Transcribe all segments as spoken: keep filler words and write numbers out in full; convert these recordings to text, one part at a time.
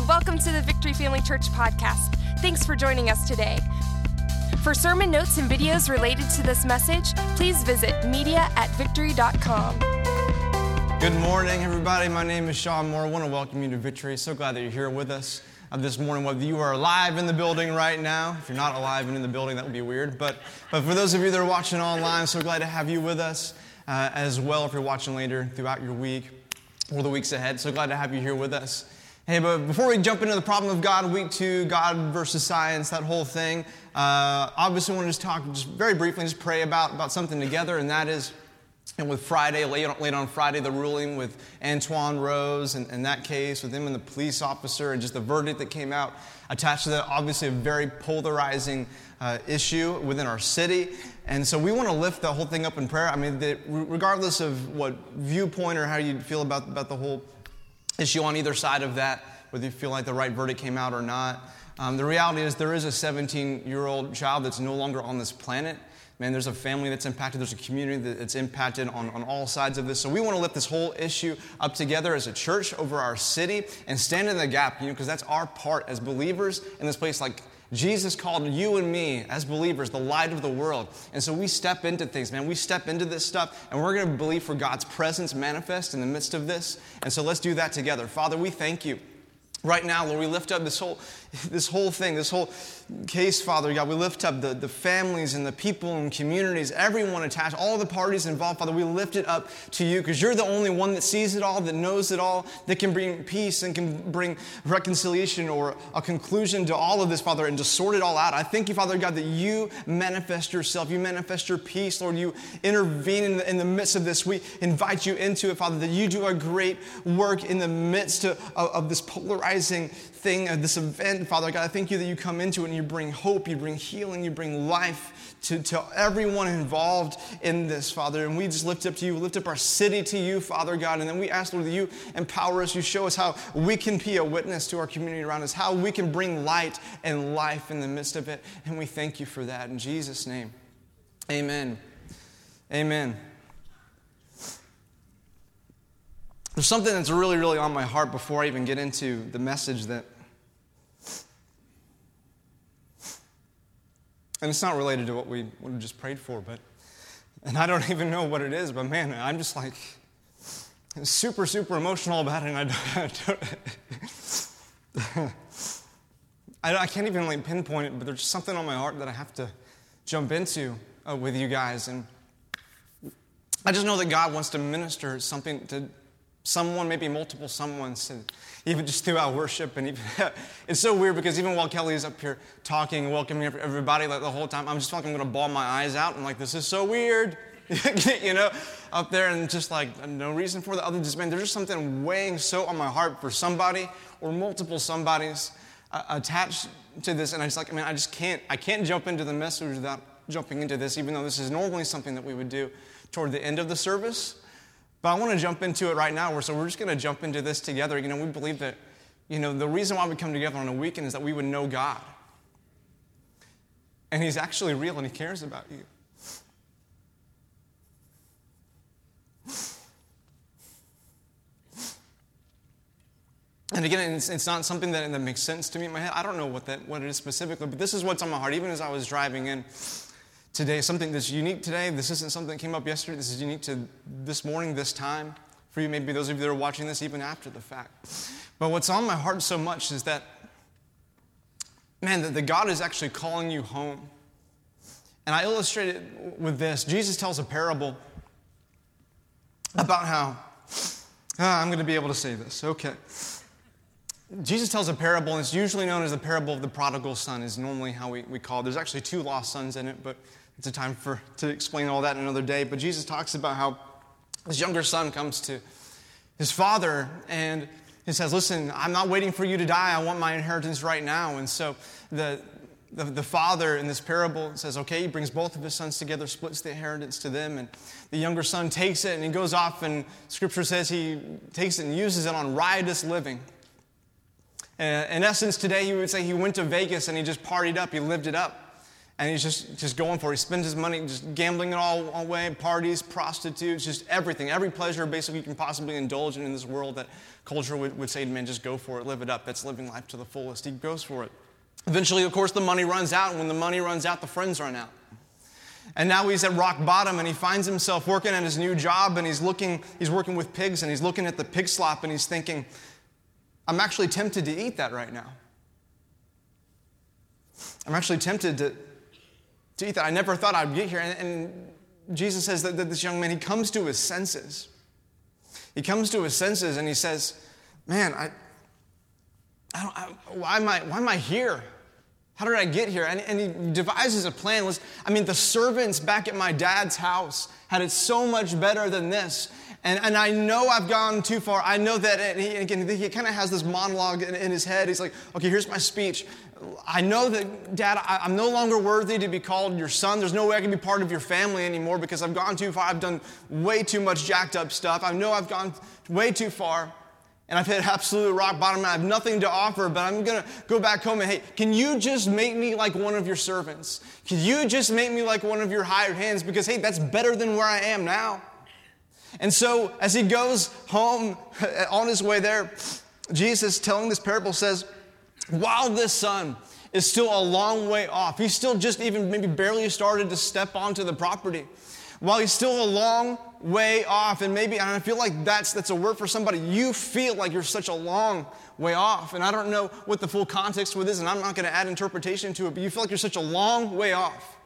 Welcome to the Victory Family Church podcast. Thanks for joining us today. For sermon notes and videos related to this message, please visit media at victory dot com. Good morning, everybody. My name is Sean Moore. I want to welcome you to Victory. So glad that you're here with us uh, this morning, whether you are alive in the building right now. If you're not alive and in the building, that would be weird. But, but for those of you that are watching online, so glad to have you with us uh, as well if you're watching later throughout your week or the weeks ahead. So glad to have you here with us. Hey, but before we jump into the problem of God, week two, God versus science, that whole thing, uh, obviously I want to just talk just very briefly, just pray about, about something together, and that is, and with Friday, late on, late on Friday, the ruling with Antoine Rose and, and that case with him and the police officer and just the verdict that came out attached to that, obviously a very polarizing uh, issue within our city. And so we want to lift the whole thing up in prayer. I mean, the, regardless of what viewpoint or how you feel about, about the whole issue on either side of that, whether you feel like the right verdict came out or not. Um, the reality is there is a seventeen-year-old child that's no longer on this planet. Man, there's a family that's impacted. There's a community that's impacted on, on all sides of this. So we want to lift this whole issue up together as a church over our city and stand in the gap, you know, because that's our part as believers in this place. Like Jesus called you and me as believers the light of the world. And so we step into things, man. We step into this stuff, and we're going to believe for God's presence manifest in the midst of this. And so let's do that together. Father, we thank you. Right now, Lord, we lift up this whole this whole thing, this whole case, Father God. We lift up the, the families and the people and communities, everyone attached, all the parties involved, Father. We lift it up to you because you're the only one that sees it all, that knows it all, that can bring peace and can bring reconciliation or a conclusion to all of this, Father, and just sort it all out. I thank you, Father God, that you manifest yourself. You manifest your peace, Lord. You intervene in the, in the midst of this. We invite you into it, Father, that you do a great work in the midst of, of, of this polarizing thing, of this event, Father God. I thank you that you come into it and you bring hope, you bring healing, you bring life to, to everyone involved in this, Father. And we just lift up to you, lift up our city to you, Father God. And then we ask, Lord, that you empower us, you show us how we can be a witness to our community around us, how we can bring light and life in the midst of it. And we thank you for that. In Jesus' name, amen. Amen. There's something that's really, really on my heart before I even get into the message that, and it's not related to what we, what we just prayed for, but, and I don't even know what it is, but man, I'm just like super, super emotional about it, and I don't, I, don't, I, I can't even like pinpoint it, but there's just something on my heart that I have to jump into uh, with you guys, and I just know that God wants to minister something to someone, maybe multiple someones, and even just throughout worship. And even, it's so weird because even while Kelly is up here talking, welcoming everybody like the whole time, I'm just like I'm going to bawl my eyes out. I'm like, this is so weird, you know, up there, and just like no reason for the other. Just man, there's just something weighing so on my heart for somebody or multiple somebodies uh, attached to this. And I just like, I mean, I just can't, I can't jump into the message without jumping into this, even though this is normally something that we would do toward the end of the service. But I want to jump into it right now. So we're just going to jump into this together. You know, we believe that, you know, the reason why we come together on a weekend is that we would know God. And He's actually real and He cares about you. And again, it's, it's not something that, that makes sense to me in my head. I don't know what that what it is specifically, but this is what's on my heart. Even as I was driving in today, something that's unique today. This isn't something that came up yesterday. This is unique to this morning, this time. For you, maybe those of you that are watching this even after the fact. But what's on my heart so much is that, man, that the God is actually calling you home. And I illustrate it with this. Jesus tells a parable about how, ah, I'm going to be able to say this. Okay. Jesus tells a parable, and it's usually known as the parable of the prodigal son, is normally how we, we call it. There's actually two lost sons in it, but it's a time for to explain all that another day. But Jesus talks about how his younger son comes to his father, and he says, listen, I'm not waiting for you to die. I want my inheritance right now. And so the, the, the father in this parable says, okay, he brings both of his sons together, splits the inheritance to them, and the younger son takes it, and he goes off, and Scripture says he takes it and uses it on riotous living. Uh, in essence, today, you would say he went to Vegas and he just partied up. He lived it up. And he's just, just going for it. He spends his money just gambling it all away, parties, prostitutes, just everything. Every pleasure basically you can possibly indulge in in this world that culture would, would say, man, just go for it, live it up. That's living life to the fullest. He goes for it. Eventually, of course, the money runs out. And when the money runs out, the friends run out. And now he's at rock bottom, and he finds himself working at his new job, and he's looking, he's working with pigs, and he's looking at the pig slop, and he's thinking, I'm actually tempted to eat that right now. I'm actually tempted to, to eat that. I never thought I'd get here. And, and Jesus says that, that this young man, he comes to his senses. He comes to his senses, and he says, man, I, I don't, I, why am I, why am I here? How did I get here? And, and he devises a plan. Was, I mean, the servants back at my dad's house had it so much better than this. And, and I know I've gone too far. I know that, and he, again, he kind of has this monologue in, in his head. He's like, okay, here's my speech. I know that, Dad, I, I'm no longer worthy to be called your son. There's no way I can be part of your family anymore because I've gone too far. I've done way too much jacked up stuff. I know I've gone way too far. And I've hit absolute rock bottom, and I have nothing to offer, but I'm going to go back home and, hey, can you just make me like one of your servants? Can you just make me like one of your hired hands? Because, hey, that's better than where I am now. And so as he goes home on his way there, Jesus, telling this parable, says, while this son is still a long way off, he's still just even maybe barely started to step onto the property, while he's still a long way off, and maybe, and I feel like that's that's a word for somebody, you feel like you're such a long way off, and I don't know what the full context with is, and I'm not going to add interpretation to it, but you feel like you're such a long way off.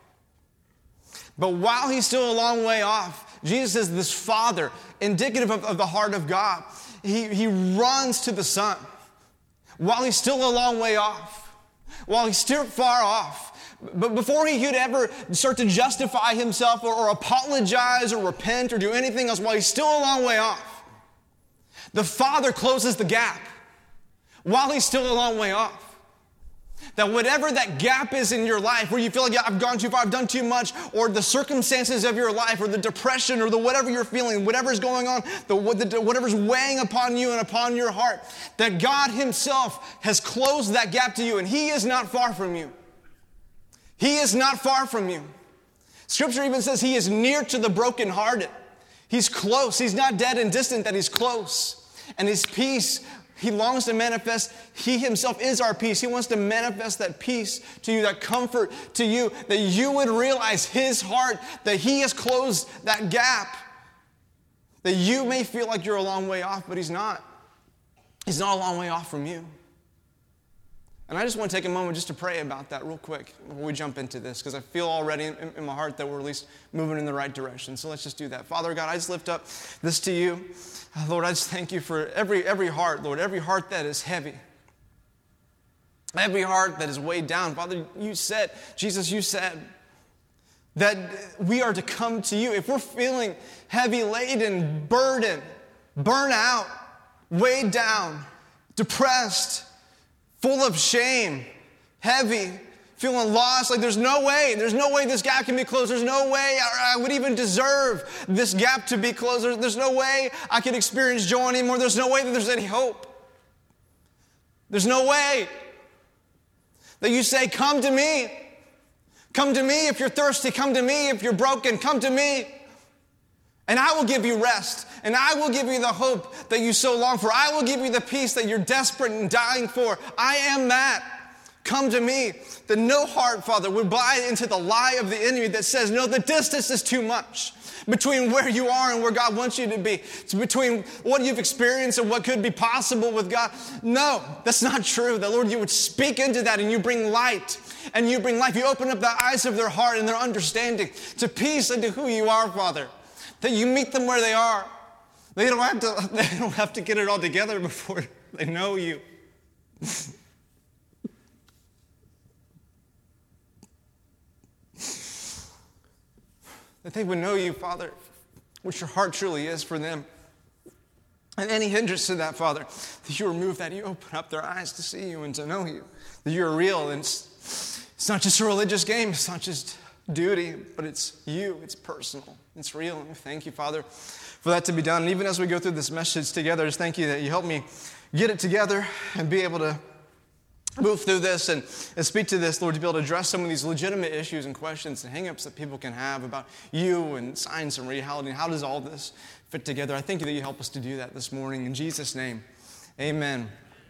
But while he's still a long way off, Jesus is this father, indicative of, of the heart of God. He, he runs to the son while he's still a long way off, while he's still far off. But before he could ever start to justify himself or, or apologize or repent or do anything else, while he's still a long way off, the Father closes the gap while he's still a long way off. That whatever that gap is in your life, where you feel like, yeah, I've gone too far, I've done too much, or the circumstances of your life, or the depression, or the whatever you're feeling, whatever's going on, the, the whatever's weighing upon you and upon your heart, that God himself has closed that gap to you, and he is not far from you. He is not far from you. Scripture even says he is near to the brokenhearted. He's close. He's not dead and distant, that he's close. And his peace, he longs to manifest. He himself is our peace. He wants to manifest that peace to you, that comfort to you, that you would realize his heart, that he has closed that gap. That you may feel like you're a long way off, but he's not. He's not a long way off from you. And I just want to take a moment just to pray about that real quick before we jump into this, because I feel already in, in my heart that we're at least moving in the right direction. So let's just do that. Father God, I just lift up this to you. Lord, I just thank you for every, every heart, Lord, every heart that is heavy, every heart that is weighed down. Father, you said, Jesus, you said that we are to come to you. If we're feeling heavy laden, burdened, burnt out, weighed down, depressed, full of shame, heavy, feeling lost, like there's no way, there's no way this gap can be closed. There's no way I would even deserve this gap to be closed. There's no way I can experience joy anymore. There's no way that there's any hope. There's no way that you say, come to me. Come to me if you're thirsty. Come to me if you're broken. Come to me. And I will give you rest. And I will give you the hope that you so long for. I will give you the peace that you're desperate and dying for. I am that. Come to me. That no heart, Father, would buy into the lie of the enemy that says, no, the distance is too much between where you are and where God wants you to be. It's between what you've experienced and what could be possible with God. No, that's not true. That, Lord, you would speak into that and you bring light and you bring life. You open up the eyes of their heart and their understanding to peace and to who you are, Father. That you meet them where they are. They don't have to, they don't have to get it all together before they know you. That they would know you, Father, which your heart truly is for them. And any hindrance to that, Father, that you remove that, you open up their eyes to see you and to know you. That you're real, and it's, it's not just a religious game, it's not just duty, but it's you, it's personal, it's real. And thank you, Father, for that to be done. And even as we go through this message together, just thank you that you help me get it together and be able to move through this and, and speak to this, Lord, to be able to address some of these legitimate issues and questions and hang-ups that people can have about you and science and reality and how does all this fit together. I thank you that you help us to do that this morning. In Jesus' name, amen.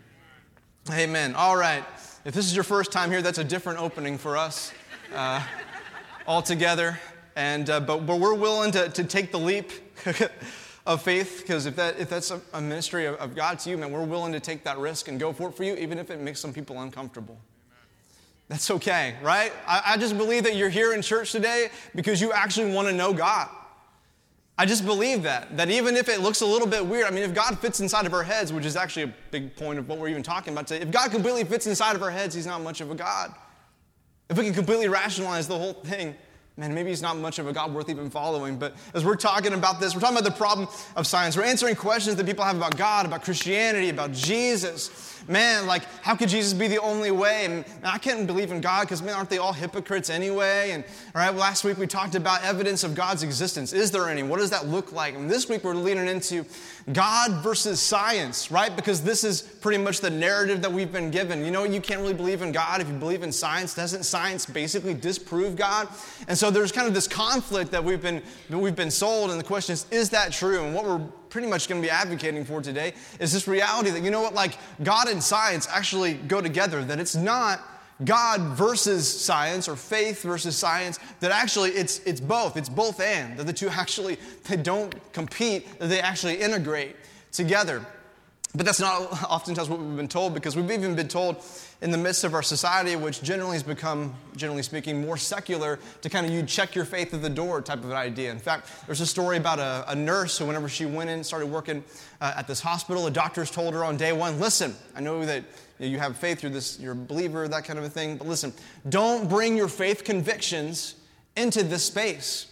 Amen. All right. If this is your first time here, that's a different opening for us uh, altogether. And uh, but, but we're willing to, to take the leap of faith, because if that if that's a, a ministry of, of God to you, man, we're willing to take that risk and go for it for you, even if it makes some people uncomfortable. That's okay, right? I, I just believe that you're here in church today because you actually want to know God. I just believe that, that even if it looks a little bit weird, I mean, if God fits inside of our heads, which is actually a big point of what we're even talking about today, if God completely fits inside of our heads, he's not much of a God. If we can completely rationalize the whole thing, man, maybe he's not much of a God worth even following. But as we're talking about this, we're talking about the problem of science. We're answering questions that people have about God, about Christianity, about Jesus. Man, like, how could Jesus be the only way? And I can't believe in God because, man, aren't they all hypocrites anyway? And, all right, last week we talked about evidence of God's existence. Is there any? What does that look like? And this week we're leaning into God versus science, right? Because this is pretty much the narrative that we've been given. You know, you can't really believe in God if you believe in science. Doesn't science basically disprove God? And so there's kind of this conflict that we've been that we've been sold, and the question is, is that true? And what we're pretty much going to be advocating for today is this reality that, you know what, like God and science actually go together, that it's not God versus science or faith versus science, that actually it's it's both, it's both and, that the two actually, they don't compete, that they actually integrate together. But that's not oftentimes what we've been told, because we've even been told in the midst of our society, which generally has become, generally speaking, more secular, to kind of you check your faith at the door type of an idea. In fact, there's a story about a, a nurse who, whenever she went in and started working uh, at this hospital, the doctors told her on day one, listen, I know that you know, you have faith, you're, this, you're a believer, that kind of a thing, but listen, don't bring your faith convictions into this space.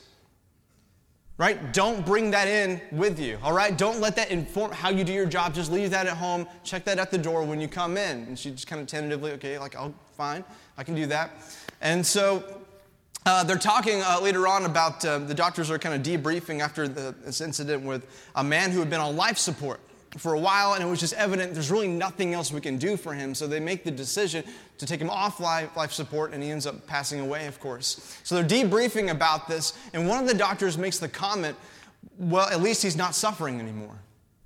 Right? Don't bring that in with you, all right? Don't let that inform how you do your job. Just leave that at home. Check that at the door when you come in. And she just kind of tentatively, okay, like, oh, fine, I can do that. And so uh, they're talking uh, later on about, uh, the doctors are kind of debriefing after the, this incident with a man who had been on life support for a while, and it was just evident there's really nothing else we can do for him. So they make the decision to take him off life, life support, and he ends up passing away, of course. So they're debriefing about this, and one of the doctors makes the comment, well, at least he's not suffering anymore.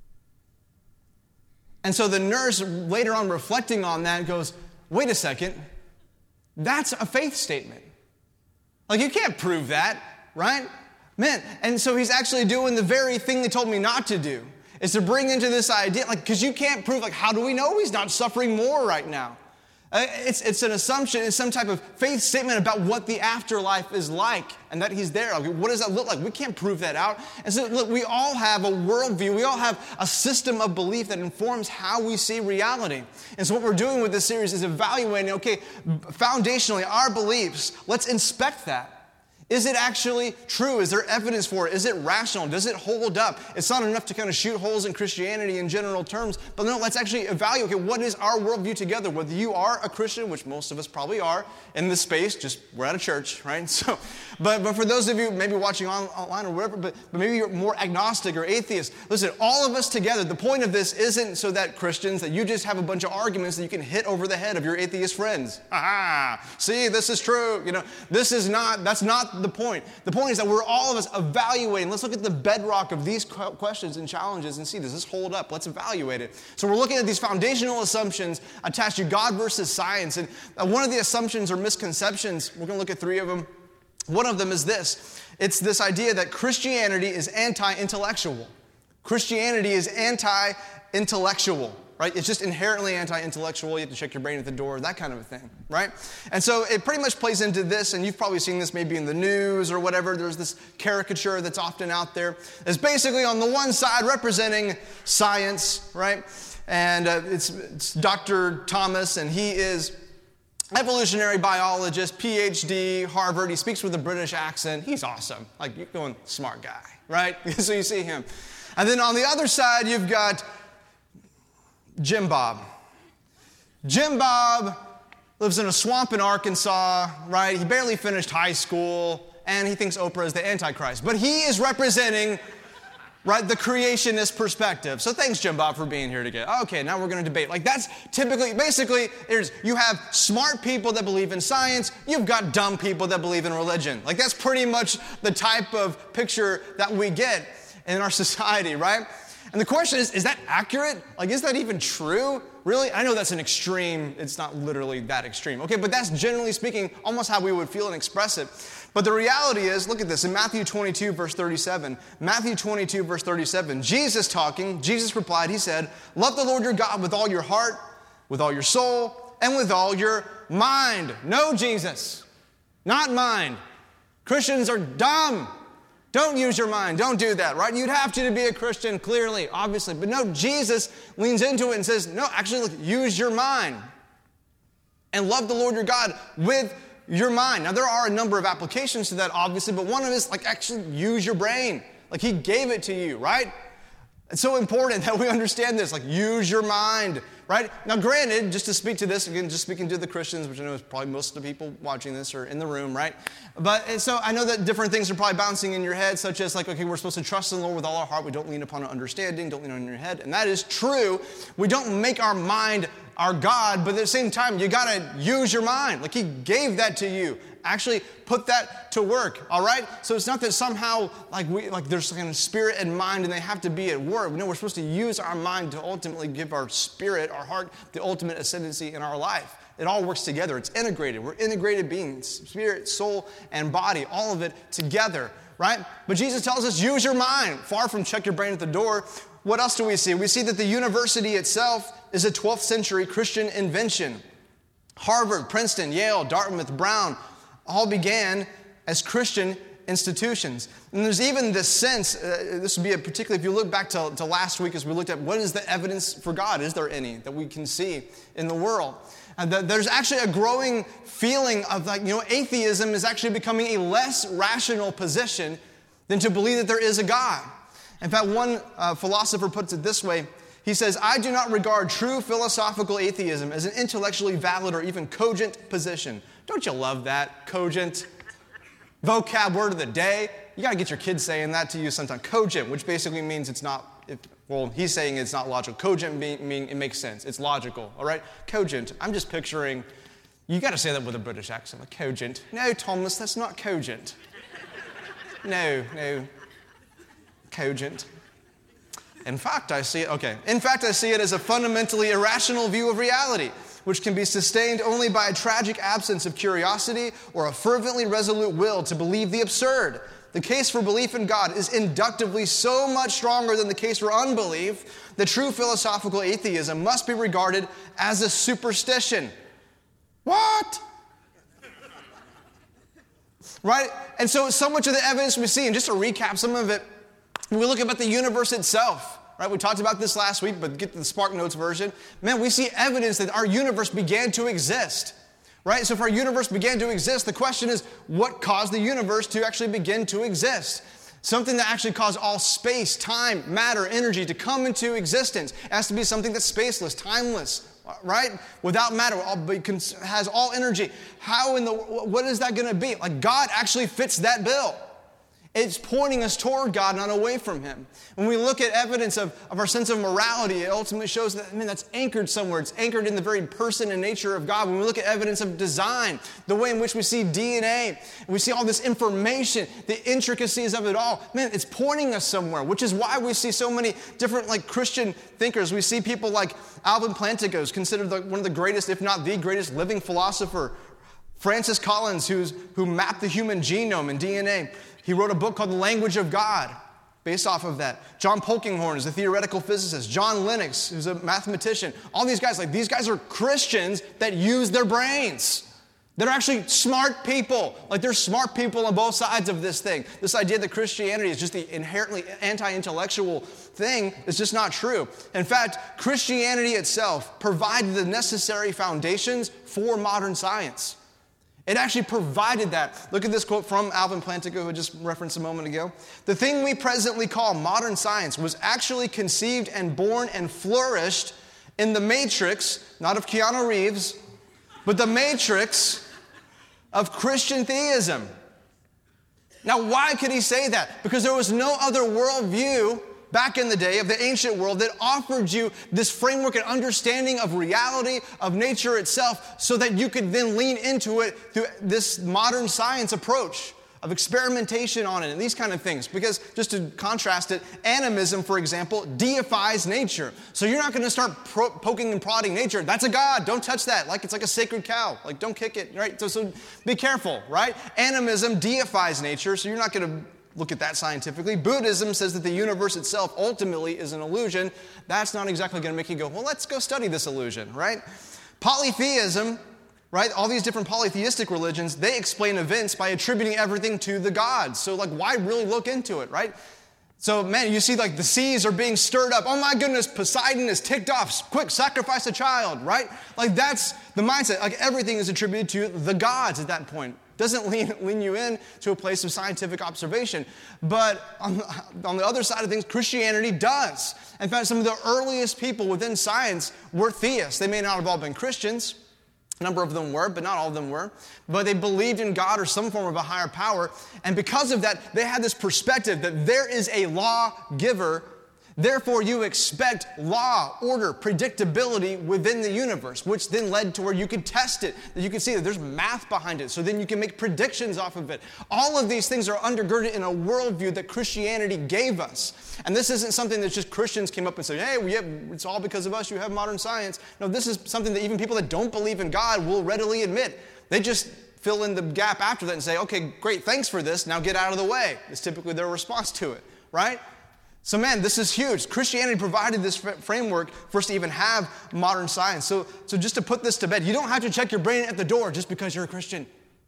And so the nurse, later on reflecting on that, goes, wait a second, that's a faith statement. Like, you can't prove that, right? Man, and so he's actually doing the very thing they told me not to do. Is to bring into this idea, like, because you can't prove, like, how do we know he's not suffering more right now? Uh, it's, it's an assumption, it's some type of faith statement about what the afterlife is like and that he's there. Like, what does that look like? We can't prove that out. And so, look, we all have a worldview. We all have a system of belief that informs how we see reality. And so what we're doing with this series is evaluating, okay, foundationally, our beliefs, let's inspect that. Is it actually true? Is there evidence for it? Is it rational? Does it hold up? It's not enough to kind of shoot holes in Christianity in general terms, but no, let's actually evaluate, okay, what is our worldview together? Whether you are a Christian, which most of us probably are in this space, just we're at a church, right? So, but, but for those of you maybe watching on, online or whatever, but, but maybe you're more agnostic or atheist, listen, all of us together, the point of this isn't so that Christians, that you just have a bunch of arguments that you can hit over the head of your atheist friends. Ah, see, this is true. You know, this is not, that's not the point. The point is that we're all of us evaluating. Let's look at the bedrock of these questions and challenges and see, does this hold up? Let's evaluate it. So we're looking at these foundational assumptions attached to God versus science. And one of the assumptions or misconceptions, we're going to look at three of them. One of them is this. It's this idea that Christianity is anti-intellectual. Christianity is anti-intellectual. Right? It's just inherently anti-intellectual. You have to check your brain at the door, that kind of a thing, right? And so it pretty much plays into this, and you've probably seen this maybe in the news or whatever. There's this caricature that's often out there. It's basically on the one side representing science, right? And uh, it's, it's Doctor Thomas, and he is evolutionary biologist, P H D, Harvard. He speaks with a British accent. He's awesome. Like, you're going, smart guy, right? So you see him. And then on the other side, you've got Jim Bob. Jim Bob lives in a swamp in Arkansas, right? He barely finished high school, and he thinks Oprah is the Antichrist. But he is representing right? The creationist perspective. So thanks, Jim Bob, for being here today. Okay, now we're going to debate. Like that's typically, basically, there's, you have smart people that believe in science. You've got dumb people that believe in religion. Like that's pretty much the type of picture that we get in our society, right? And the question is, is that accurate? Like, is that even true? Really? I know that's an extreme. It's not literally that extreme. Okay, but that's generally speaking almost how we would feel and express it. But the reality is, look at this, in Matthew twenty-two, verse thirty-seven. Matthew twenty-two, verse thirty-seven. Jesus talking, Jesus replied, he said, love the Lord your God with all your heart, with all your soul, and with all your mind. No, Jesus, not mind. Christians are dumb. Don't use your mind. Don't do that, right? You'd have to to be a Christian, clearly, obviously. But no, Jesus leans into it and says, no, actually, look, use your mind. And love the Lord your God with your mind. Now, there are a number of applications to that, obviously, but one of it is, like, actually use your brain. Like, he gave it to you, right? It's so important that we understand this. Like, use your mind, right? Now, granted, just to speak to this, again, just speaking to the Christians, which I know is probably most of the people watching this are in the room, right? But, and so I know that different things are probably bouncing in your head, such as, like, okay, we're supposed to trust in the Lord with all our heart. We don't lean upon our understanding, don't lean on your head. And that is true. We don't make our mind our God, but at the same time, you got to use your mind. Like, he gave that to you. Actually put that to work, all right? So it's not that somehow like we like there's kind of spirit and mind and they have to be at work. No, we're supposed to use our mind to ultimately give our spirit, our heart, the ultimate ascendancy in our life. It all works together. It's integrated. We're integrated beings, spirit, soul, and body, all of it together, right? But Jesus tells us, use your mind. Far from check your brain at the door. What else do we see? We see that the university itself is a twelfth century Christian invention. Harvard, Princeton, Yale, Dartmouth, Brown, all began as Christian institutions. And there's even this sense, uh, this would be a particularly, if you look back to, to last week as we looked at what is the evidence for God, is there any that we can see in the world? And that there's actually a growing feeling of like, you know, atheism is actually becoming a less rational position than to believe that there is a God. In fact, one uh, philosopher puts it this way. He says, I do not regard true philosophical atheism as an intellectually valid or even cogent position. Don't you love that? Cogent. Vocab word of the day. You got to get your kids saying that to you sometime. Cogent, which basically means it's not, it, well, he's saying it's not logical. Cogent meaning mean, it makes sense. It's logical, all right? Cogent. I'm just picturing, you got to say that with a British accent. Like, cogent. No, Thomas, that's not cogent. No, no. Cogent. In fact, I see it, okay. In fact, I see it as a fundamentally irrational view of reality, which can be sustained only by a tragic absence of curiosity or a fervently resolute will to believe the absurd. The case for belief in God is inductively so much stronger than the case for unbelief that true philosophical atheism must be regarded as a superstition. What? Right? And so, so much of the evidence we see, and just to recap some of it, we look about the universe itself, right? We talked about this last week, but get to the Spark Notes version. Man, we see evidence that our universe began to exist, right? So if our universe began to exist, the question is, what caused the universe to actually begin to exist? Something that actually caused all space, time, matter, energy to come into existence. It has to be something that's spaceless, timeless, right? Without matter, has all energy. How in the, what is that going to be? Like, God actually fits that bill. It's pointing us toward God, not away from Him. When we look at evidence of, of our sense of morality, it ultimately shows that, I mean, that's anchored somewhere. It's anchored in the very person and nature of God. When we look at evidence of design, the way in which we see D N A, and we see all this information, the intricacies of it all, man, it's pointing us somewhere, which is why we see so many different, like, Christian thinkers. We see people like Alvin Plantinga, who's considered the, one of the greatest, if not the greatest, living philosopher. Francis Collins, who's, who mapped the human genome and D N A. He wrote a book called The Language of God, based off of that. John Polkinghorne is a theoretical physicist. John Lennox, who's a mathematician. All these guys, like these guys are Christians that use their brains. They're actually smart people. Like, there's smart people on both sides of this thing. This idea that Christianity is just the inherently anti-intellectual thing is just not true. In fact, Christianity itself provided the necessary foundations for modern science. It actually provided that. Look at this quote from Alvin Plantinga, who I just referenced a moment ago. The thing we presently call modern science was actually conceived and born and flourished in the matrix, not of Keanu Reeves, but the matrix of Christian theism. Now, why could he say that? Because there was no other worldview back in the day of the ancient world that offered you this framework and understanding of reality, of nature itself, so that you could then lean into it through this modern science approach of experimentation on it and these kind of things. Because just to contrast it, animism, for example, deifies nature. So you're not going to start pro- poking and prodding nature. That's a god. Don't touch that. Like it's like a sacred cow. Like don't kick it. Right? So, so be careful. Right? Animism deifies nature. So you're not going to look at that scientifically. Buddhism says that the universe itself ultimately is an illusion. That's not exactly going to make you go, well, let's go study this illusion. Right? Polytheism. Right? All these different polytheistic religions, they explain events by attributing everything to the gods. So like, why really look into it, right? So man, you see like the seas are being stirred up. Oh my goodness, Poseidon is ticked off. Quick, sacrifice a child, right? Like that's the mindset. Like everything is attributed to the gods at that point. Doesn't lean, lean you in to a place of scientific observation. But on the, on the other side of things, Christianity does. In fact, some of the earliest people within science were theists. They may not have all been Christians. A number of them were, but not all of them were. But they believed in God or some form of a higher power. And because of that, they had this perspective that there is a lawgiver. Therefore, you expect law, order, predictability within the universe, which then led to where you could test it, that you could see that there's math behind it, so then you can make predictions off of it. All of these things are undergirded in a worldview that Christianity gave us. And this isn't something that just Christians came up and said, hey, we have, it's all because of us, you have modern science. No, this is something that even people that don't believe in God will readily admit. They just fill in the gap after that and say, okay, great, thanks for this, now get out of the way. It's typically their response to it, right? So man, this is huge. Christianity provided this framework for us to even have modern science. So, so just to put this to bed, you don't have to check your brain at the door just because you're a Christian.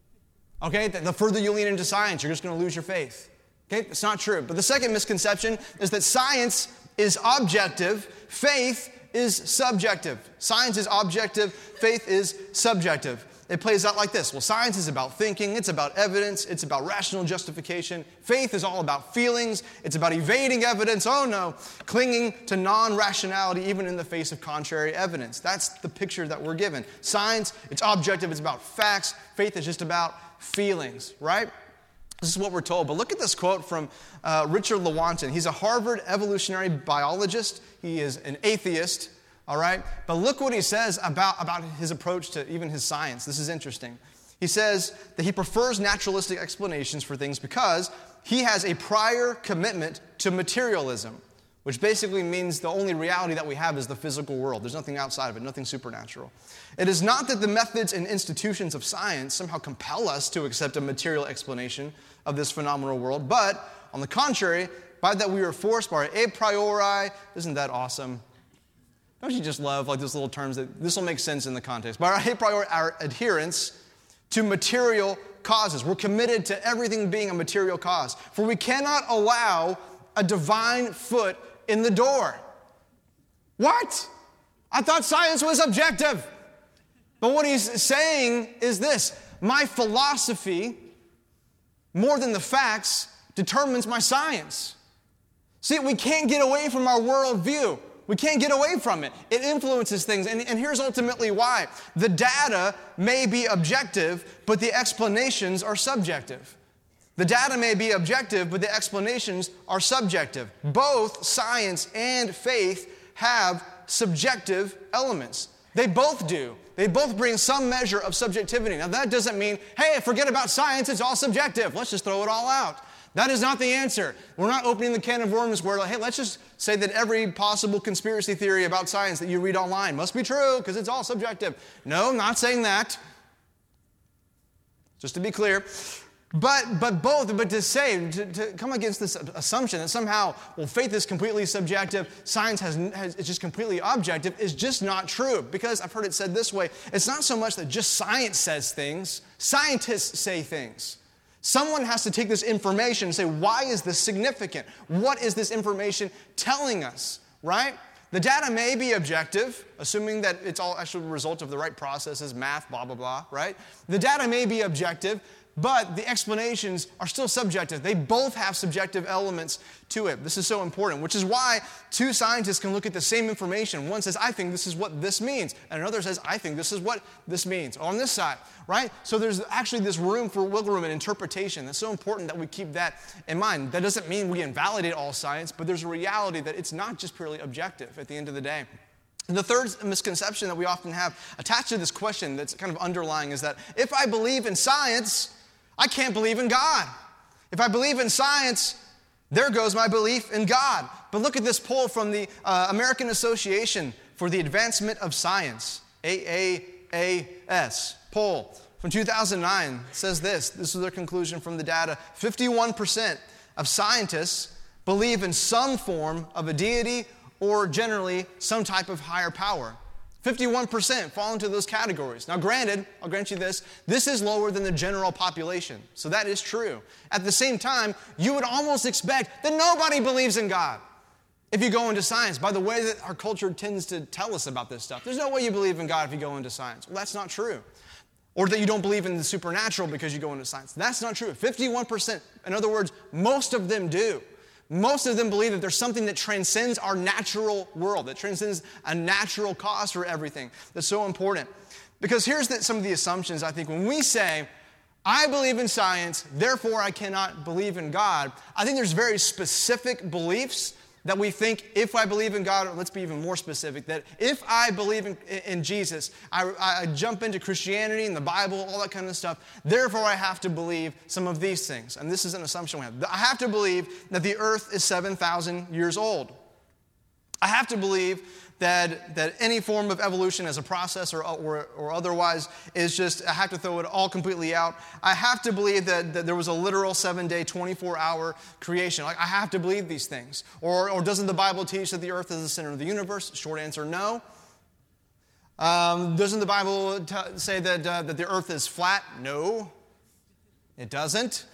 Okay? The further you lean into science, you're just going to lose your faith. Okay? It's not true. But the second misconception is that science is objective, faith is subjective. Science is objective, faith is subjective. It plays out like this. Well, science is about thinking. It's about evidence. It's about rational justification. Faith is all about feelings. It's about evading evidence. Oh, no. Clinging to non-rationality even in the face of contrary evidence. That's the picture that we're given. Science, it's objective. It's about facts. Faith is just about feelings, right? This is what we're told. But look at this quote from uh, Richard Lewontin. He's a Harvard evolutionary biologist. He is an atheist. All right? But look what he says about, about his approach to even his science. This is interesting. He says that he prefers naturalistic explanations for things because he has a prior commitment to materialism, which basically means the only reality that we have is the physical world. There's nothing outside of it, nothing supernatural. It is not that the methods and institutions of science somehow compel us to accept a material explanation of this phenomenal world, but on the contrary, by that we are forced by our a priori, isn't that awesome? Don't you just love like those little terms that this will make sense in the context? By our a priori, our adherence to material causes. We're committed to everything being a material cause. For we cannot allow a divine foot in the door. What? I thought science was objective. But what he's saying is this. My philosophy, more than the facts, determines my science. See, we can't get away from our worldview. We can't get away from it. It influences things. And, and here's ultimately why. The data may be objective, but the explanations are subjective. The data may be objective, but the explanations are subjective. Both science and faith have subjective elements. They both do. They both bring some measure of subjectivity. Now, that doesn't mean, hey, forget about science, it's all subjective. Let's just throw it all out. That is not the answer. We're not opening the can of worms where, like, hey, let's just say that every possible conspiracy theory about science that you read online must be true because it's all subjective. No, I'm not saying that. Just to be clear. But but both, but to say, to, to come against this assumption that somehow, well, faith is completely subjective, science has, has is just completely objective, is just not true. Because I've heard it said this way, it's not so much that just science says things, scientists say things. Someone has to take this information and say, why is this significant? What is this information telling us, right? The data may be objective, assuming that it's all actually a result of the right processes, math, blah, blah, blah, right? The data may be objective, but the explanations are still subjective. They both have subjective elements to it. This is so important, which is why two scientists can look at the same information. One says, I think this is what this means, and another says, I think this is what this means, on this side, right? So there's actually this room for wiggle room and interpretation. That's so important that we keep that in mind. That doesn't mean we invalidate all science, but there's a reality that it's not just purely objective at the end of the day. And the third misconception that we often have attached to this question that's kind of underlying is that if I believe in science, I can't believe in God. If I believe in science, there goes my belief in God. But look at this poll from the uh, American Association for the Advancement of Science, A A A S, poll from two thousand nine. It says this. This is their conclusion from the data. fifty-one percent of scientists believe in some form of a deity or generally some type of higher power. fifty-one percent fall into those categories. Now granted, I'll grant you this, this is lower than the general population. So that is true. At the same time, you would almost expect that nobody believes in God if you go into science, by the way that our culture tends to tell us about this stuff. There's no way you believe in God if you go into science. Well, that's not true. Or that you don't believe in the supernatural because you go into science. That's not true. fifty-one percent, in other words, most of them do. Most of them believe that there's something that transcends our natural world, that transcends a natural cause for everything. That's so important. Because here's the, some of the assumptions, I think, when we say, I believe in science, therefore I cannot believe in God, I think there's very specific beliefs that we think if I believe in God, or let's be even more specific, that if I believe in, in Jesus, I, I jump into Christianity and the Bible, all that kind of stuff, therefore I have to believe some of these things. And this is an assumption we have. I have to believe that the earth is seven thousand years old. I have to believe that, that any form of evolution as a process or, or, or otherwise is just, I have to throw it all completely out. I have to believe that, that there was a literal seven-day, twenty-four hour creation. Like, I have to believe these things. Or, or doesn't the Bible teach that the earth is the center of the universe? Short answer, no. Um, doesn't the Bible t- say that, uh, that the earth is flat? No, it doesn't.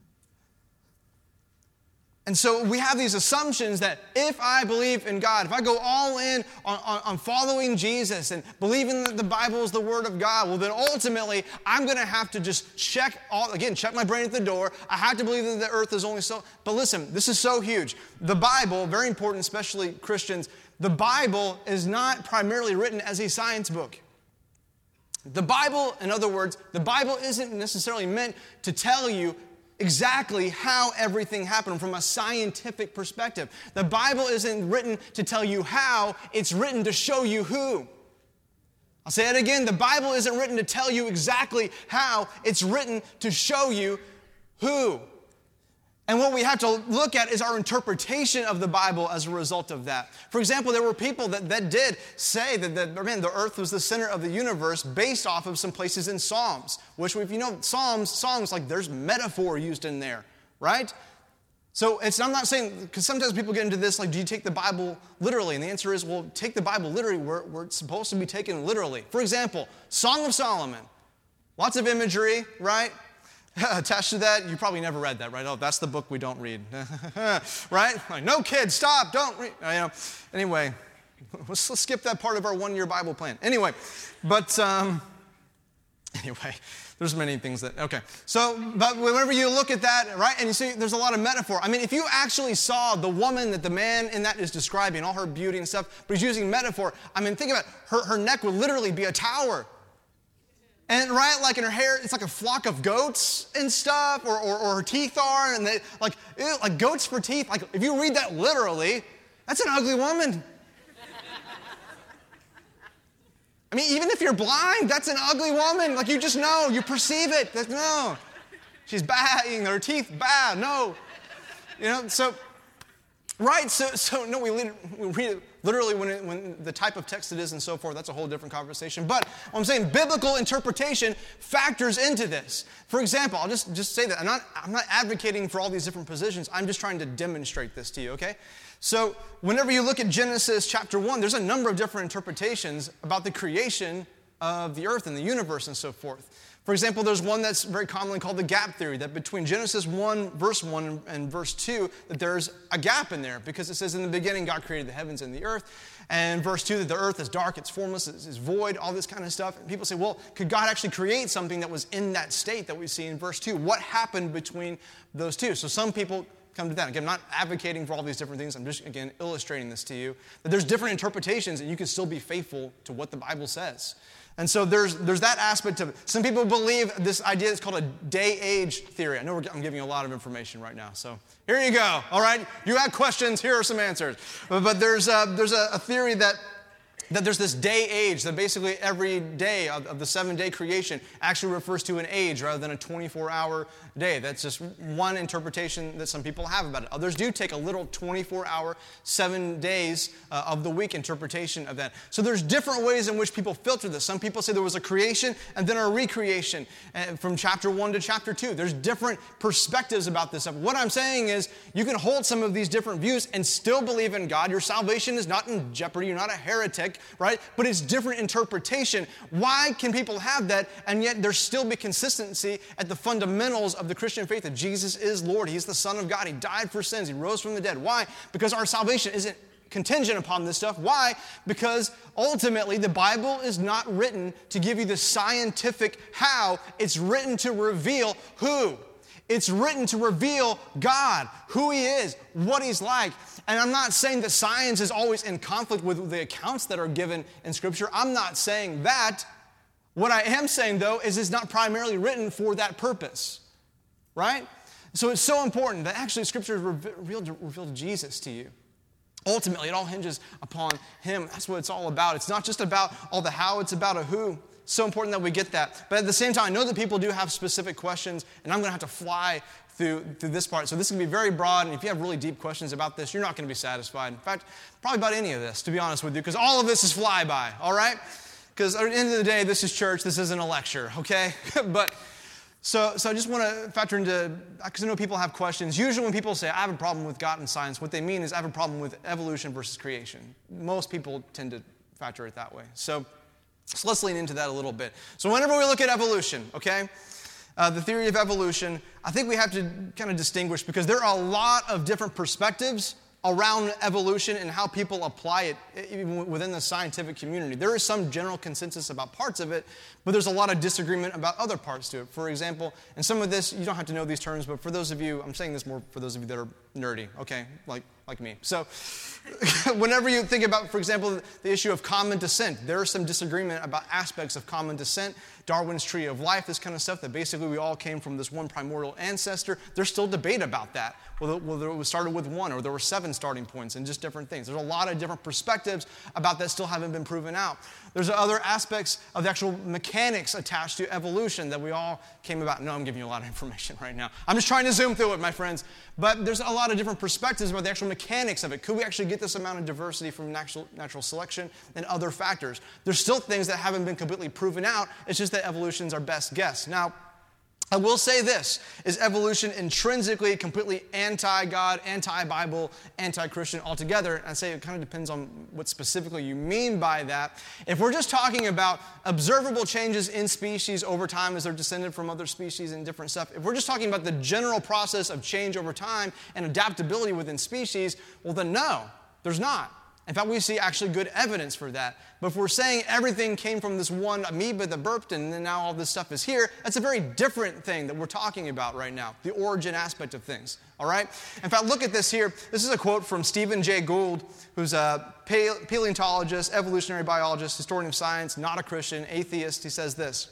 And so we have these assumptions that if I believe in God, if I go all in on, on, on following Jesus and believing that the Bible is the Word of God, well then ultimately I'm going to have to just check, all again, check my brain at the door. I have to believe that the earth is only so. But listen, this is so huge. The Bible, very important, especially Christians, the Bible is not primarily written as a science book. The Bible, in other words, the Bible isn't necessarily meant to tell you exactly how everything happened from a scientific perspective. The Bible isn't written to tell you how, it's written to show you who. I'll say it again, the Bible isn't written to tell you exactly how, it's written to show you who. And what we have to look at is our interpretation of the Bible as a result of that. For example, there were people that, that did say that, that man, the earth was the center of the universe based off of some places in Psalms, which if you know Psalms, songs, like there's metaphor used in there, right? So it's, I'm not saying, because sometimes people get into this, like, do you take the Bible literally? And the answer is, well, take the Bible literally where, where it's supposed to be taken literally. For example, Song of Solomon, lots of imagery, right? Attached to that, you probably never read that, right? Oh, that's the book we don't read, right? Like, no kids, stop, don't read. You know. Anyway, let's, let's skip that part of our one-year Bible plan. Anyway, but um, anyway, there's many things that, okay. So, but whenever you look at that, right, and you see there's a lot of metaphor. I mean, if you actually saw the woman that the man in that is describing, all her beauty and stuff, but he's using metaphor, I mean, think about it. Her, her neck would literally be a tower. And right, like in her hair, it's like a flock of goats and stuff, or, or, or her teeth are, and they, like, ew, like goats for teeth. Like, if you read that literally, that's an ugly woman. I mean, even if you're blind, that's an ugly woman. Like, you just know, you perceive it. Like, no, she's bad, you know, her teeth bad, no. You know, so, right, so, so no, we, we read it literally when, it, when the type of text it is and so forth. That's a whole different conversation. But what I'm saying, biblical interpretation factors into this. For example, I'll just, just say that. I'm not, I'm not advocating for all these different positions. I'm just trying to demonstrate this to you, okay? So whenever you look at Genesis chapter one, there's a number of different interpretations about the creation of the earth and the universe and so forth. For example, there's one that's very commonly called the gap theory, that between Genesis one, verse one, and verse two, that there's a gap in there, because it says in the beginning God created the heavens and the earth, and verse two, that the earth is dark, it's formless, it's, it's void, all this kind of stuff. And people say, well, could God actually create something that was in that state that we see in verse two? What happened between those two? So some people come to that. Again, I'm not advocating for all these different things. I'm just, again, illustrating this to you, that there's different interpretations, and you can still be faithful to what the Bible says. And so there's there's that aspect of it. Some people believe this idea is called a day-age theory. I know we're, I'm giving you a lot of information right now, so here you go, all right? You had questions, here are some answers. But, but there's, a, there's a, a theory that that there's this day age, that basically every day of, of the seven-day creation actually refers to an age rather than a twenty-four hour day. That's just one interpretation that some people have about it. Others do take a little twenty-four hour, seven days uh, of the week interpretation of that. So there's different ways in which people filter this. Some people say there was a creation and then a recreation uh, from chapter one to chapter two. There's different perspectives about this stuff. What I'm saying is you can hold some of these different views and still believe in God. Your salvation is not in jeopardy. You're not a heretic. Right? But it's different interpretation. Why can people have that and yet there still be consistency at the fundamentals of the Christian faith that Jesus is Lord? He's the Son of God. He died for sins. He rose from the dead. Why? Because our salvation isn't contingent upon this stuff. Why? Because ultimately the Bible is not written to give you the scientific how. It's written to reveal who. It's written to reveal God, who He is, what He's like. And I'm not saying that science is always in conflict with the accounts that are given in Scripture. I'm not saying that. What I am saying, though, is it's not primarily written for that purpose, right? So it's so important that actually Scripture is revealed, revealed Jesus to you. Ultimately, it all hinges upon Him. That's what it's all about. It's not just about all the how, it's about a who. So important that we get that. But at the same time, I know that people do have specific questions, and I'm going to have to fly through, through this part. So this can be very broad, and if you have really deep questions about this, you're not going to be satisfied. In fact, probably about any of this, to be honest with you, because all of this is flyby, all right? Because at the end of the day, this is church. This isn't a lecture, okay? but so, so I just want to factor into, because I know people have questions. Usually when people say, I have a problem with God and science, what they mean is I have a problem with evolution versus creation. Most people tend to factor it that way. So, so let's lean into that a little bit. So whenever we look at evolution, okay, uh, the theory of evolution, I think we have to kind of distinguish because there are a lot of different perspectives around evolution and how people apply it even within the scientific community. There is some general consensus about parts of it, but there's a lot of disagreement about other parts to it. For example, and some of this, you don't have to know these terms, but for those of you, I'm saying this more for those of you that are nerdy, okay, like like me. So whenever you think about, for example, the issue of common descent, there is some disagreement about aspects of common descent, Darwin's tree of life, this kind of stuff, that basically we all came from this one primordial ancestor. There's still debate about that. Whether it was started with one or there were seven starting points and just different things. There's a lot of different perspectives about that still haven't been proven out. There's other aspects of the actual mechanics attached to evolution that we all came about. No, I'm giving you a lot of information right now. I'm just trying to zoom through it, my friends. But there's a lot of different perspectives about the actual mechanics of it. Could we actually get this amount of diversity from natural, natural selection and other factors? There's still things that haven't been completely proven out. It's just that evolution's our best guess. Now, I will say this, is evolution intrinsically completely anti-God, anti-Bible, anti-Christian altogether? And I say it kind of depends on what specifically you mean by that. If we're just talking about observable changes in species over time as they're descended from other species and different stuff, if we're just talking about the general process of change over time and adaptability within species, well then no, there's not. In fact, we see actually good evidence for that. But if we're saying everything came from this one amoeba that burped and then now all this stuff is here, that's a very different thing that we're talking about right now, the origin aspect of things, all right? In fact, look at this here. This is a quote from Stephen Jay Gould, who's a paleontologist, evolutionary biologist, historian of science, not a Christian, atheist. He says this.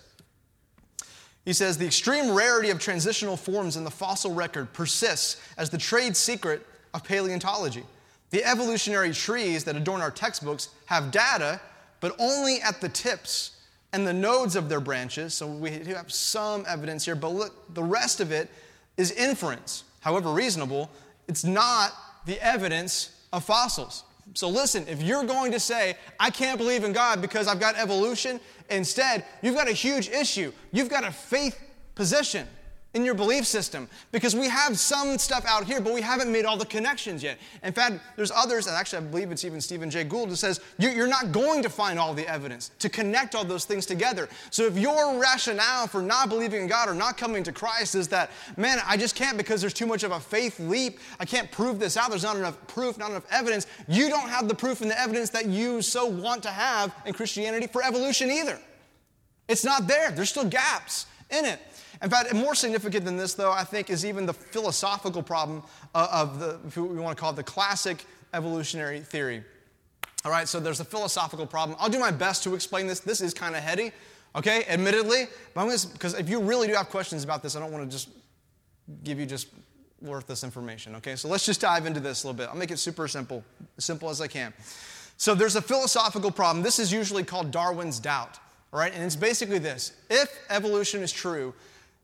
He says, the extreme rarity of transitional forms in the fossil record persists as the trade secret of paleontology. The evolutionary trees that adorn our textbooks have data, but only at the tips and the nodes of their branches. So we do have some evidence here, but look, the rest of it is inference. However reasonable, it's not the evidence of fossils. So listen, if you're going to say, I can't believe in God because I've got evolution, instead, you've got a huge issue. You've got a faith position. in your belief system, because we have some stuff out here, but we haven't made all the connections yet. In fact, there's others, and actually I believe it's even Stephen Jay Gould, who says you're not going to find all the evidence to connect all those things together. So if your rationale for not believing in God or not coming to Christ is that, man, I just can't because there's too much of a faith leap, I can't prove this out, there's not enough proof, not enough evidence, you don't have the proof and the evidence that you so want to have in Christianity for evolution either. It's not there. There's still gaps in it. In fact, more significant than this, though, I think, is even the philosophical problem of the, if we want to call it the classic evolutionary theory. All right, so there's a philosophical problem. I'll do my best to explain this. This is kind of heady, okay, admittedly. But I'm going to, because if you really do have questions about this, I don't want to just give you just worthless information, okay? So let's just dive into this a little bit. I'll make it super simple, as simple as I can. So there's a philosophical problem. This is usually called Darwin's doubt, all right? And it's basically this. If evolution is true,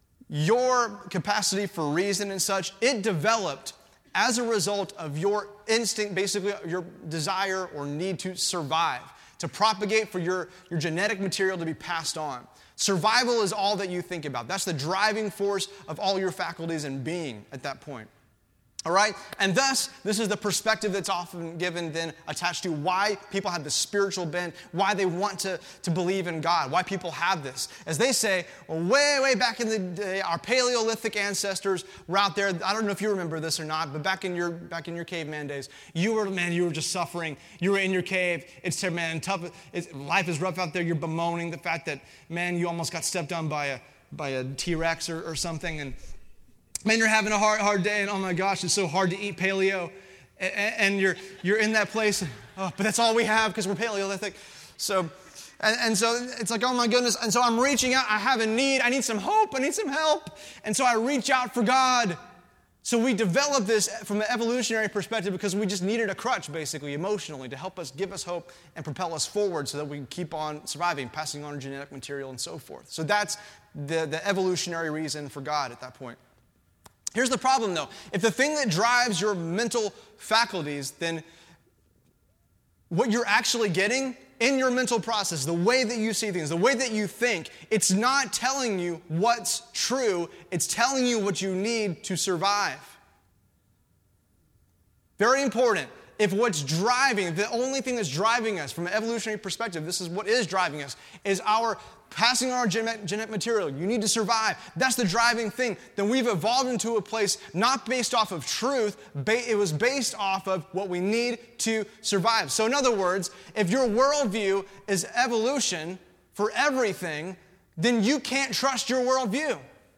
your capacity for reason and such, it developed as a result of your instinct, basically your desire or need to survive, to propagate for your, your genetic material to be passed on. Survival is all that you think about. That's the driving force of all your faculties and being at that point. All right? And thus, this is the perspective that's often given then attached to why people have the spiritual bent, why they want to, to believe in God, why people have this. As they say, well, way, way back in the day, our Paleolithic ancestors were out there. I don't know if you remember this or not, but back in your back in your caveman days, you were, man, you were just suffering. You were in your cave. It's, man, tough. It's, life is rough out there. You're bemoaning the fact that, man, you almost got stepped on by a, by a T-Rex or, or something, and man, you're having a hard, hard day, and oh my gosh, it's so hard to eat paleo, and, and you're you're in that place, oh, but that's all we have because we're Paleolithic. So, and, and so it's like, oh my goodness, and so I'm reaching out. I have a need. I need some hope. I need some help, and so I reach out for God. So we develop this from an evolutionary perspective because we just needed a crutch, basically, emotionally, to help us, give us hope, and propel us forward so that we can keep on surviving, passing on our genetic material, and so forth. So that's the, the evolutionary reason for God at that point. Here's the problem, though. If the thing that drives your mental faculties, then what you're actually getting in your mental process, the way that you see things, the way that you think, it's not telling you what's true. It's telling you what you need to survive. Very important. If what's driving, the only thing that's driving us from an evolutionary perspective, this is what is driving us, is our passing on our genetic, genetic material. You need to survive. That's the driving thing. Then we've evolved into a place not based off of truth. Ba- it was based off of what we need to survive. So in other words, if your worldview is evolution for everything, then you can't trust your worldview.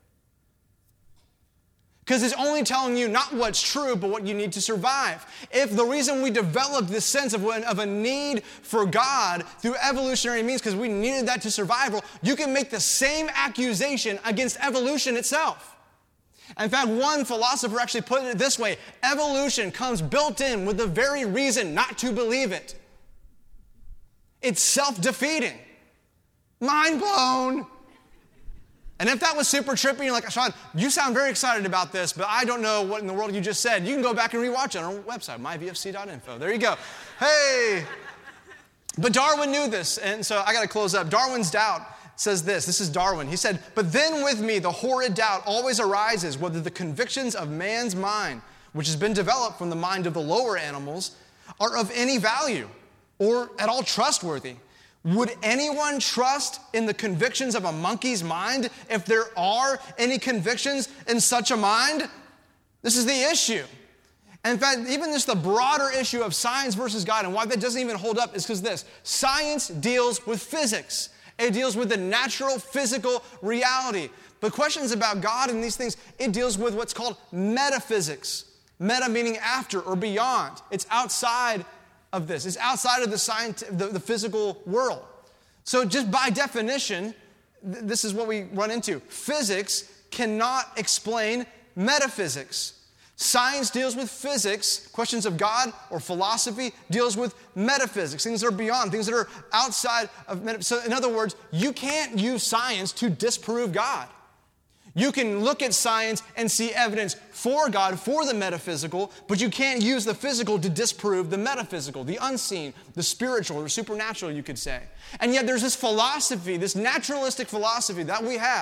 Because it's only telling you not what's true, but what you need to survive. If the reason we developed this sense of, of a need for God through evolutionary means because we needed that to survival, you can make the same accusation against evolution itself. In fact, one philosopher actually put it this way: evolution comes built in with the very reason not to believe it. It's self-defeating. Mind blown. And if that was super trippy, you're like, Sean, you sound very excited about this, but I don't know what in the world you just said. You can go back and rewatch it on our website, my v f c dot info. There you go. Hey! But Darwin knew this, and so I got to close up. Darwin's doubt says this. This is Darwin. He said, but then with me, the horrid doubt always arises whether the convictions of man's mind, which has been developed from the mind of the lower animals, are of any value or at all trustworthy. Would anyone trust in the convictions of a monkey's mind if there are any convictions in such a mind? This is the issue. And in fact, even just the broader issue of science versus God and why that doesn't even hold up is because this. Science deals with physics. It deals with the natural physical reality. But questions about God and these things, it deals with what's called metaphysics. Meta meaning after or beyond. It's outside of this. It's outside of the, science, the, the physical world. So just by definition, th- this is what we run into. Physics cannot explain metaphysics. Science deals with physics. Questions of God or philosophy deals with metaphysics, things that are beyond, things that are outside of metaphysics. So in other words, you can't use science to disprove God. You can look at science and see evidence for God, for the metaphysical, but you can't use the physical to disprove the metaphysical, the unseen, the spiritual, or supernatural, you could say. And yet there's this philosophy, this naturalistic philosophy that we have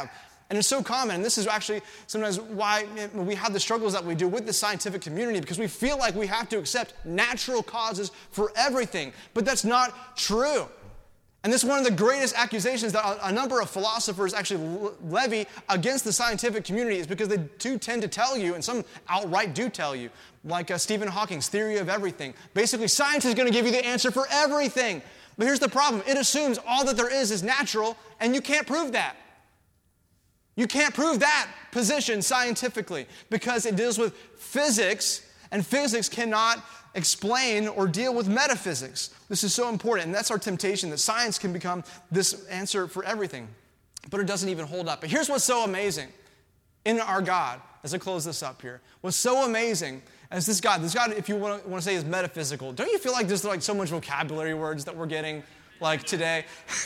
And it's so common, and this is actually sometimes why we have the struggles that we do with the scientific community, because we feel like we have to accept natural causes for everything, but that's not true. And this is one of the greatest accusations that a number of philosophers actually levy against the scientific community, is because they do tend to tell you, and some outright do tell you, like uh, Stephen Hawking's theory of everything. Basically, science is going to give you the answer for everything. But here's the problem. It assumes all that there is is natural, and you can't prove that. You can't prove that position scientifically, because it deals with physics, and physics cannot explain or deal with metaphysics. This is so important, and that's our temptation, that science can become this answer for everything. But it doesn't even hold up. But here's what's so amazing in our God, as I close this up here. What's so amazing is this God, this God, if you want to, want to say is metaphysical. Don't you feel like there's like so much vocabulary words that we're getting like today?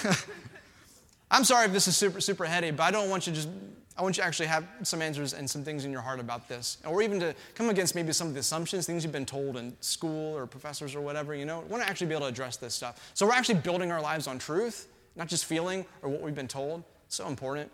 I'm sorry if this is super, super heady, but I don't want you to just, I want you to actually have some answers and some things in your heart about this. Or even to come against maybe some of the assumptions, things you've been told in school or professors or whatever, you know. We want to actually be able to address this stuff. So we're actually building our lives on truth, not just feeling or what we've been told. So important.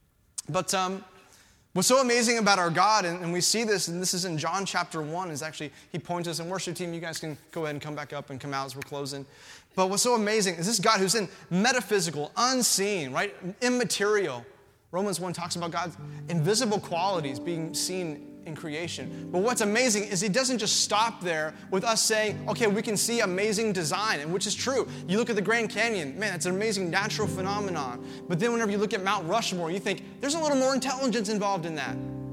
But um, what's so amazing about our God, and, and we see this, and this is in John chapter one, is actually, he points us, and worship team, you guys can go ahead and come back up and come out as we're closing. But what's so amazing is this God who's in metaphysical, unseen, right, immaterial. Romans one talks about God's invisible qualities being seen in creation. But what's amazing is he doesn't just stop there with us saying, okay, we can see amazing design, and which is true. You look at the Grand Canyon, man, it's an amazing natural phenomenon. But then whenever you look at Mount Rushmore, you think, there's a little more intelligence involved in that.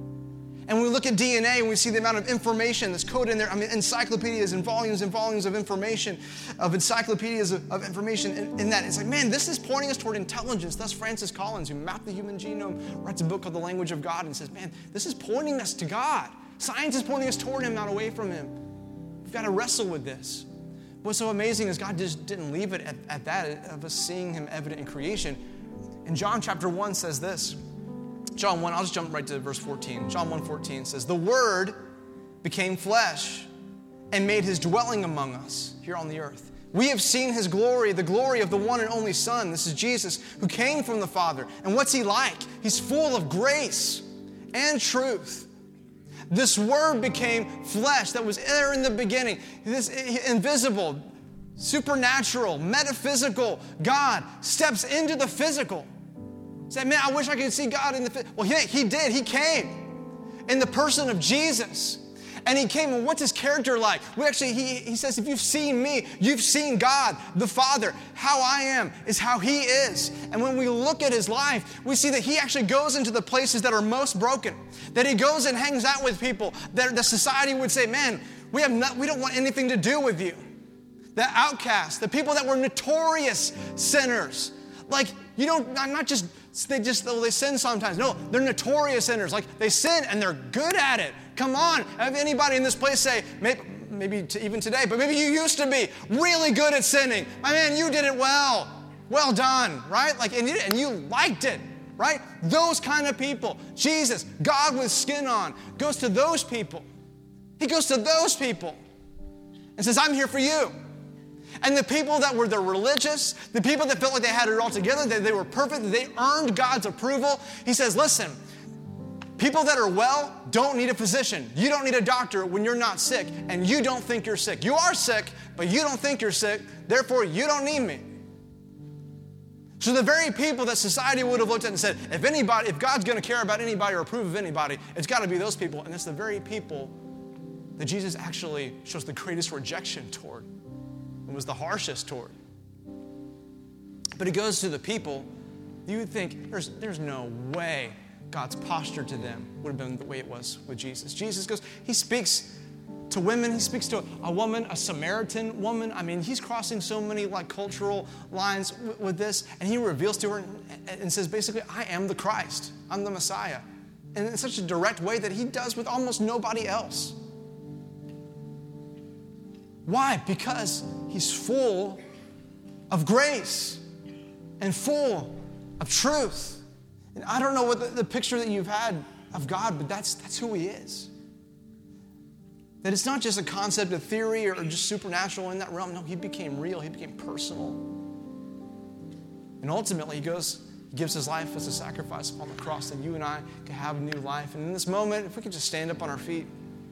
And when we look at D N A and we see the amount of information that's coded in there, I mean, encyclopedias and volumes and volumes of information, of encyclopedias of, of information in, in that. It's like, man, this is pointing us toward intelligence. Thus, Francis Collins, who mapped the human genome, writes a book called The Language of God and says, man, this is pointing us to God. Science is pointing us toward him, not away from him. We've got to wrestle with this. What's so amazing is God just didn't leave it at, at that, of us seeing him evident in creation. And John chapter one says this. John one, I'll just jump right to verse fourteen. John one fourteen says, the Word became flesh and made his dwelling among us here on the earth. We have seen his glory, the glory of the one and only Son. This is Jesus, who came from the Father. And what's he like? He's full of grace and truth. This Word became flesh that was there in the beginning. This invisible, supernatural, metaphysical God steps into the physical. Say, man, I wish I could see God in the physical. Well, he, he did. He came in the person of Jesus. And he came, and what's his character like? We actually, he, he says, if you've seen me, you've seen God, the Father. How I am is how he is. And when we look at his life, we see that he actually goes into the places that are most broken. That he goes and hangs out with people that the society would say, man, we have not, we don't want anything to do with you. The outcasts, the people that were notorious sinners. Like, you don't, not just, they just, oh, they sin sometimes. No, they're notorious sinners. Like, they sin and they're good at it. Come on. Have anybody in this place say, maybe, maybe to even today, but maybe you used to be really good at sinning. My man, you did it well. Well done, right? Like, and you, and you liked it, right? Those kind of people. Jesus, God with skin on, goes to those people. He goes to those people and says, I'm here for you. And the people that were the religious, the people that felt like they had it all together, that they were perfect, that they earned God's approval, he says, listen, people that are well don't need a physician. You don't need a doctor when you're not sick, and you don't think you're sick. You are sick, but you don't think you're sick, therefore you don't need me. So the very people that society would have looked at and said, if anybody, if God's going to care about anybody or approve of anybody, it's got to be those people. And it's the very people that Jesus actually shows the greatest rejection toward. It was the harshest toward. But he goes to the people, you would think, there's, there's no way God's posture to them would have been the way it was with Jesus. Jesus goes, he speaks to women, he speaks to a woman, a Samaritan woman. I mean, he's crossing so many like cultural lines w- with this, and he reveals to her and, and says, basically, I am the Christ. I'm the Messiah. And in such a direct way that he does with almost nobody else. Why? Because he's full of grace and full of truth. And I don't know what the, the picture that you've had of God, but that's, that's who he is. That it's not just a concept of theory or just supernatural in that realm. No, he became real. He became personal. And ultimately, he goes, He gives his life as a sacrifice upon the cross that you and I can have a new life. And in this moment, if we could just stand up on our feet,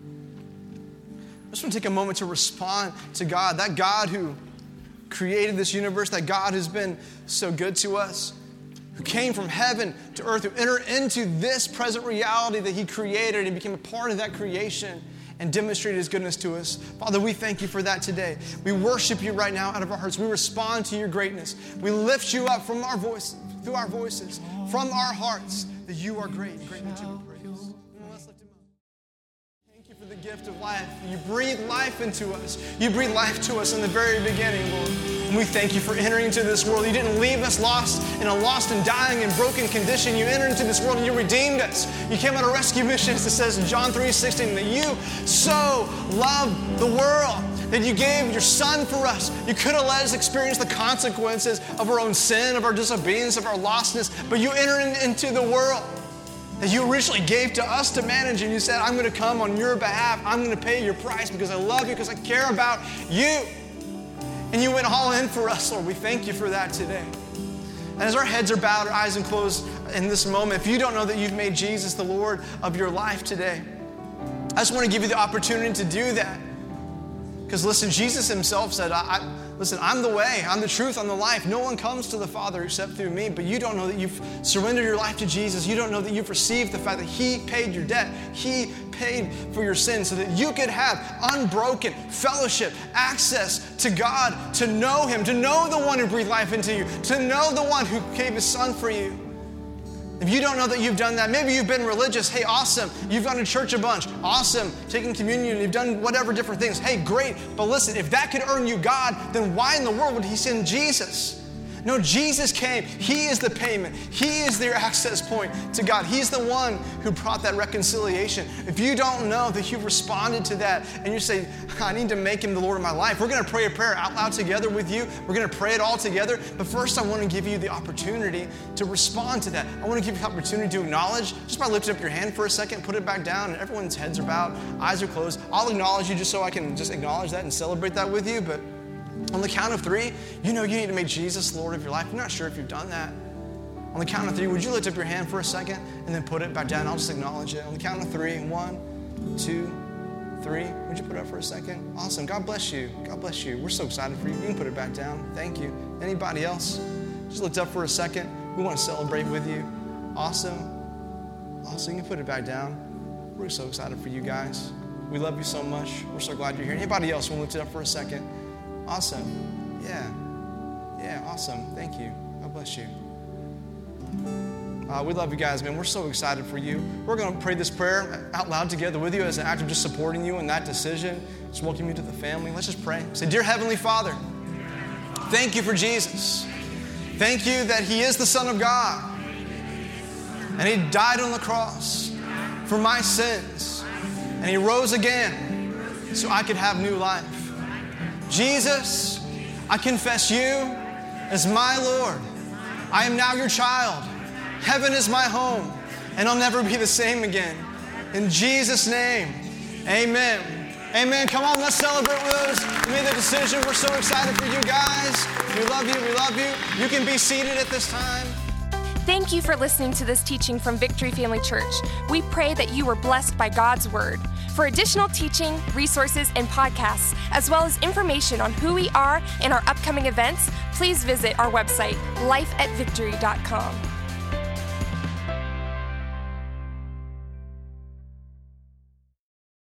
I just want to take a moment to respond to God, that God who created this universe, that God who's been so good to us, who came from heaven to earth, who entered into this present reality that he created and became a part of that creation and demonstrated his goodness to us. Father, we thank you for that today. We worship you right now out of our hearts. We respond to your greatness. We lift you up from our voices, through our voices, from our hearts, that you are great, greatly to be praised. Let's lift him up. Thank you for the gift of life. You breathe life into us. You breathe life to us in the very beginning, Lord. And we thank you for entering into this world. You didn't leave us lost in a lost and dying and broken condition. You entered into this world and you redeemed us. You came on a rescue mission, as it says in John three sixteen, that you so loved the world that you gave your son for us. You could have let us experience the consequences of our own sin, of our disobedience, of our lostness, but you entered into the world that you originally gave to us to manage, and you said, I'm going to come on your behalf. I'm going to pay your price because I love you, because I care about you. And you went all in for us, Lord. We thank you for that today. And as our heads are bowed, our eyes are closed in this moment, if you don't know that you've made Jesus the Lord of your life today, I just want to give you the opportunity to do that. Because listen, Jesus himself said, I, I, listen, I'm the way, I'm the truth, I'm the life. No one comes to the Father except through me. But you don't know that you've surrendered your life to Jesus. You don't know that you've received the fact that he paid your debt. He paid for your sins so that you could have unbroken fellowship, access to God, to know him, to know the one who breathed life into you, to know the one who gave his son for you. If you don't know that you've done that, maybe you've been religious. Hey, awesome. You've gone to church a bunch. Awesome. Taking communion. You've done whatever different things. Hey, great. But listen, if that could earn you God, then why in the world would he send Jesus? No, Jesus came. He is the payment. He is their access point to God. He's the one who brought that reconciliation. If you don't know that you've responded to that and you say, I need to make him the Lord of my life, we're going to pray a prayer out loud together with you. We're going to pray it all together. But first, I want to give you the opportunity to respond to that. I want to give you the opportunity to acknowledge, just by lifting up your hand for a second, put it back down, and everyone's heads are bowed, eyes are closed. I'll acknowledge you just so I can just acknowledge that and celebrate that with you. But on the count of three, you know you need to make Jesus Lord of your life. I'm not sure if you've done that. On the count of three, would you lift up your hand for a second and then put it back down? I'll just acknowledge it. On the count of three, one, two, three. Would you put it up for a second? Awesome. God bless you. God bless you. We're so excited for you. You can put it back down. Thank you. Anybody else? Just lift up for a second. We want to celebrate with you. Awesome. Awesome. You can put it back down. We're so excited for you guys. We love you so much. We're so glad you're here. Anybody else want to lift it up for a second? Awesome. Yeah. Yeah, awesome. Thank you. God bless you. Uh, we love you guys, man. We're so excited for you. We're going to pray this prayer out loud together with you as an act of just supporting you in that decision. Just welcome you to the family. Let's just pray. Say, Dear Heavenly Father, thank you for Jesus. Thank you that he is the Son of God. And he died on the cross for my sins. And he rose again so I could have new life. Jesus, I confess you as my Lord. I am now your child. Heaven is my home, and I'll never be the same again. In Jesus' name, amen. Amen. Come on, let's celebrate with us. We made the decision. We're so excited for you guys. We love you. We love you. You can be seated at this time. Thank you for listening to this teaching from Victory Family Church. We pray that you were blessed by God's Word. For additional teaching, resources, and podcasts, as well as information on who we are and our upcoming events, please visit our website, life at victory dot com.